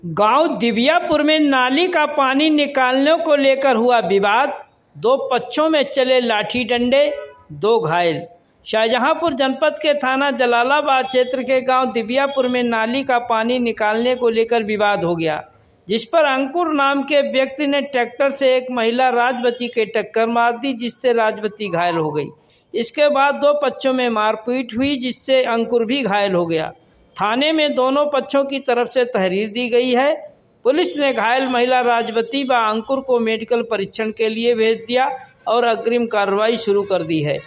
गांव दिव्यापुर में नाली का पानी निकालने को लेकर हुआ विवाद, दो पक्षों में चले लाठी डंडे, दो घायल। शाहजहांपुर जनपद के थाना जलालाबाद क्षेत्र के गांव दिव्यापुर में नाली का पानी निकालने को लेकर विवाद हो गया, जिस पर अंकुर नाम के व्यक्ति ने ट्रैक्टर से एक महिला राजवती के टक्कर मार दी, जिससे राजवती घायल हो गई। इसके बाद दो पक्षों में मारपीट हुई, जिससे अंकुर भी घायल हो गया। थाने में दोनों पक्षों की तरफ से तहरीर दी गई है। पुलिस ने घायल महिला राजवती व अंकुर को मेडिकल परीक्षण के लिए भेज दिया और अग्रिम कार्रवाई शुरू कर दी है।